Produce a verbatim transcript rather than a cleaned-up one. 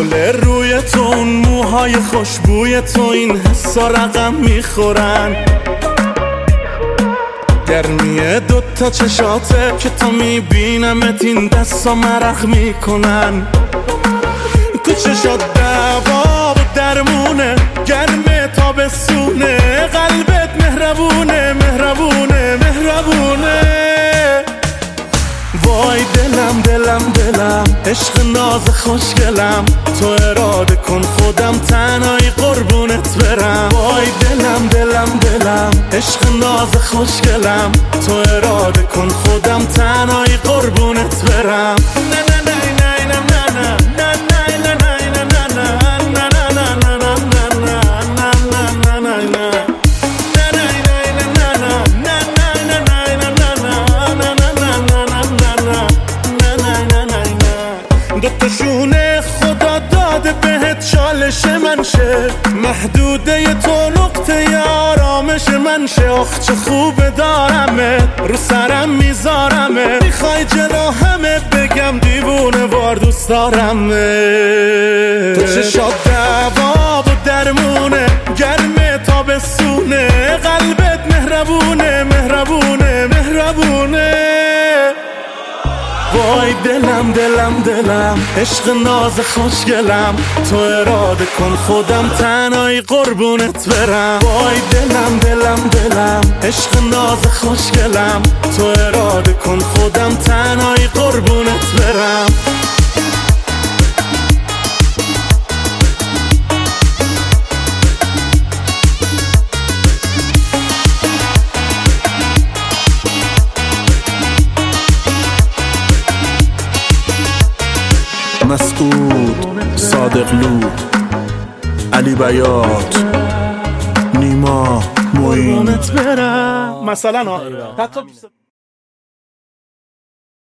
گل روی تو، اون موهای خوشبوی تو، این حسا رقم میخورن. گرمی دوتا چشاته که تا میبینمت این دستا مرخ میکنن. تو چشات دوا و درمونه، گرمه تابستونه، قلبت مهربونه مهربونه مهربونه. وای دلم دلم دلم، عشق ناز خوشگلم، تو اراده کن خودم تنهایی قربونت برم. وای دلم دلم دلم، عشق ناز خوشگلم، تو اراده کن خودم تنهایی قربونت برم. نه نه نه نه نه نه نه دوتاشونه خدا داده بهت چالش من شه، محدوده تو نقطه آرامش من شه. آخ چه خوبه دارمه، رو سرم میذارمه، میخوای جلو همه بگم دیوونه وار دوست دارمه. تو چشات دوا و درمونه، گرمه تابستونه، قلبت مهربونه مهربونه مهربونه. وای دلم دلم دلم، عشق ناز خوشگلم، تو اراده کن خودم تنهایی قربونت برم. وای دلم دلم دلم، عشق ناز خوشگلم، تو اراده کن خودم تنهایی قربونت برم. مسعود، صادقلو، علی بیات، نیما، معین. مثلا حتی